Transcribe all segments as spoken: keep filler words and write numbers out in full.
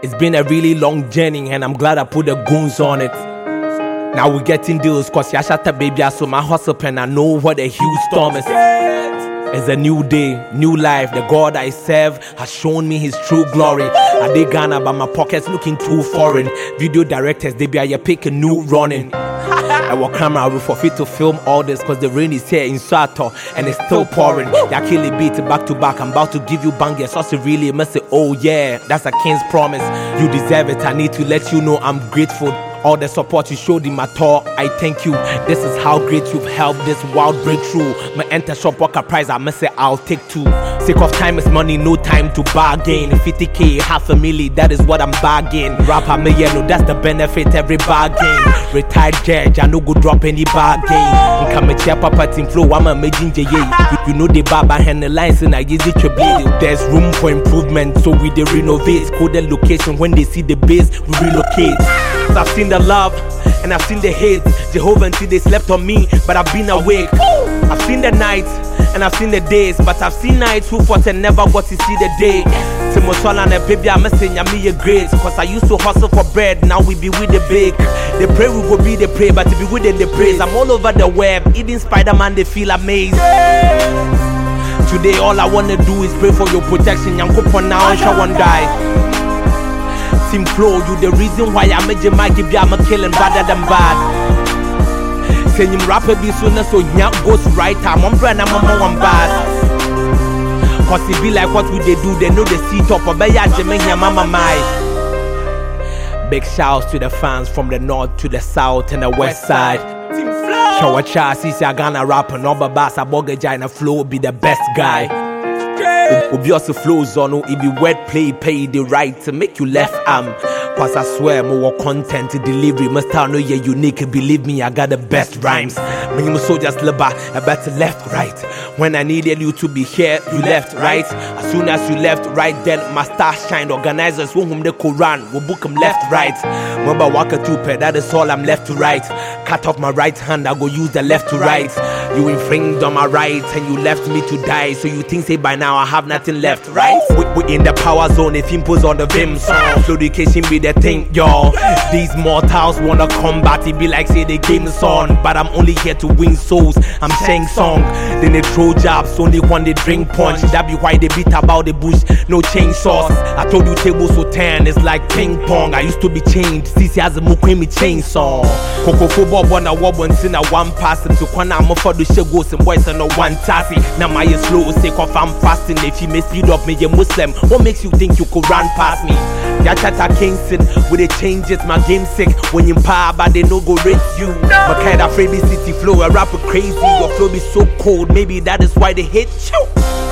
It's been a really long journey and I'm glad I put the goons on it. Now we're getting deals cause Yashata baby I saw my hustle pen. I know what a huge storm is. It's a new day, new life. The God I serve has shown me his true glory. I did Ghana but my pockets looking too foreign. Video directors, they be a pick a new running. I walk camera will forfeit to film all this cause the rain is here in Sato and it's still pouring. Ya kill it beat back to back. I'm about to give you bangers. So really must say, oh yeah, that's a king's promise. You deserve it. I need to let you know I'm grateful. All the support you showed in my tour, I thank you. This is how great you've helped this wild breakthrough. My enter shop walker prize, I must say I'll take two. Sake of time is money, no time to bargain. fifty K, half a milli, that is what I'm bargaining. Rapper me yellow, that's the benefit every bargain. Retired judge, I no go drop any bargain. Come a papa team flow, I'm a major J. You know the baba and the lines in a easy to bleed. There's room for improvement, so we they renovate. Coded location when they see the base, we relocate. So I've seen the love and I've seen the hate. Jehovah until they slept on me, but I've been awake. I've seen the nights and I've seen the days, but I've seen nights who fought and never got to see the day. Timothy and the baby, I'm saying I'm me a grace. Cause I used to hustle for bread, now we be with the bake. They pray we go be the pray, but to be with them the praise. I'm all over the web, even Spider-Man they feel amazed. Today all I wanna do is pray for your protection. Young couple now, I shall one die. Team Flow, you the reason why I made you my give you I'm a killing better than bad. Say him rapper be sooner so nya goes right. I'm on brand, I'm on one bad. Cause it be like what we they do, they know the seat up or beya jeme here mama my. Big shouts to the fans from the north to the south and the west side. Team Flow. Show a chance, see I gonna rap and over bass a boga and Flow be the best guy. Obi also flows on, it be word play, pay the right to make you left arm. Cause I swear more content delivery must tell no you're unique. Believe me, I got the best rhymes. Me my soldiers liber, I better left right. When I needed you to be here, you left right. As soon as you left right, then my star shined. Organizers whom the Quran will book them left right. Remember waka tupe, that is all I'm left to right. Cut off my right hand, I go use the left to right. You infringed on my right and you left me to die. So you think say by now I have nothing left, right? We, we in the power zone if impose on the Vim song. Flow education be the thing, y'all. These mortals wanna combat, it be like say the game's on. But I'm only here to win souls, I'm saying song. Then they throw jabs, only one they drink punch. That be why they beat about the bush, no chainsaws. I told you tables so ten, it's like ping pong. I used to be chained, C C has a mukwimi chainsaw. Coco football one a wob and sin a one pass into Kwana I'm for the shit goes and boys and no one tassy. Now my slow sake of I'm fasting. If you may speed up me a Muslim, what makes you think you could run past me? Yachata Kingston with the changes, my game sick. When you power but they no go rate you. My kind of Freddy City flow, a rapper crazy. Your flow be so cold, maybe that is why they hate you.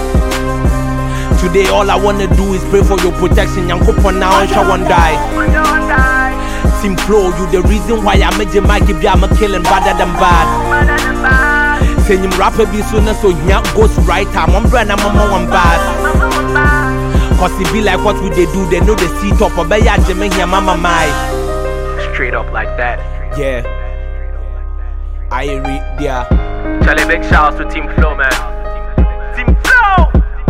Today all I wanna do is pray for your protection. Young couple now I shall one die. Team Flow, you the reason why I made you my give you I'm a killing better than bad. Say him rapper be sooner so nya goes right. I'm on brand, I'm on one bad. Cause it be like what we they do, they know the seat up or beya jeme here mama my. Straight up like that. Yeah. I read yeah. Charlie big shouts to Team Flow, man. Team Flow.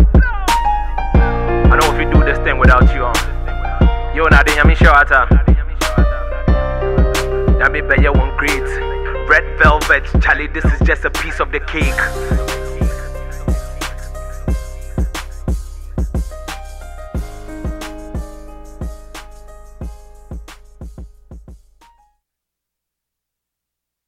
I know if we do this thing without you on. Yo na de yami show ata. That be better one great. Red velvet, Charlie, this is just a piece of the cake.